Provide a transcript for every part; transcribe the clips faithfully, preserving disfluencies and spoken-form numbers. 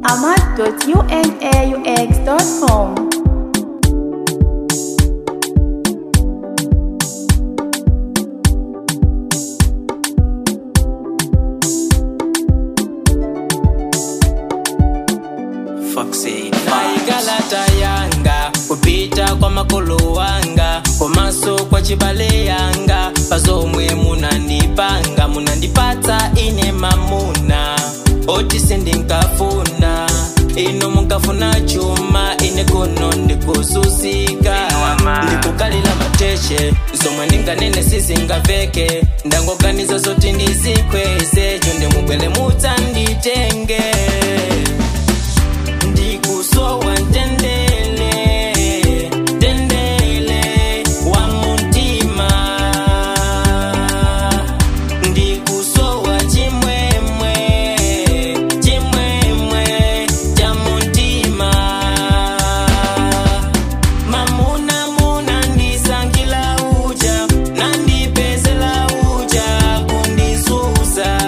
ahmad dot unaux dot com. Naigalata yanga kupita kwa makolo wanga komaso kwa chibale yanga pazomwe munandipanga munandipata ine mamuna oti sindinkafuna ino munkafuna chuma ine kono ndikususika ndikukalila mateshe zomwe ndinganene sizingaveke ndangoganiza zoti ndizikweze chonde mubwele mutsanditenge so wantendele tendele wa muntima ndikuso wa chimwemwe chimwemwe cha muntima mamuna muna ndisangila uja nandipezela uja kundisusa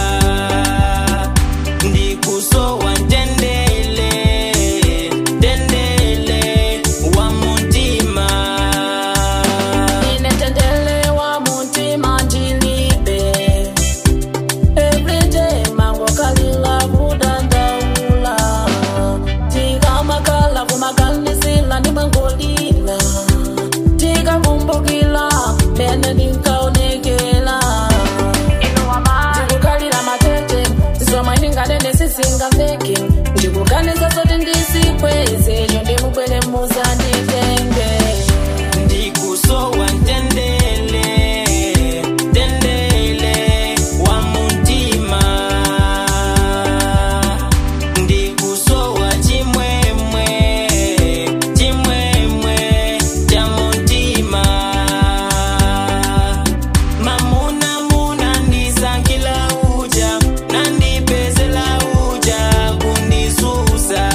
ndikuso wantendele ndikuganiza zoti ndisikweze chonde mubwele muzanditenge ndikuso wantendele tendele wa muntima ndikuso wa chimwemwe chimwemwe cha muntima mamuna muna ndisangila uja nandipezela uja kundisusa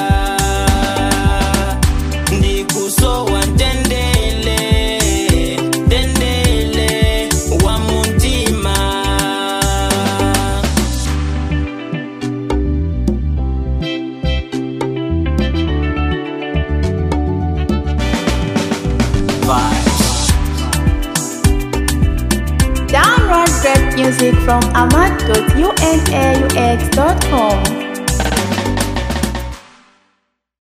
ndikuso wantendele tendele wa muntima Download great music from ahmad dot unaux dot com.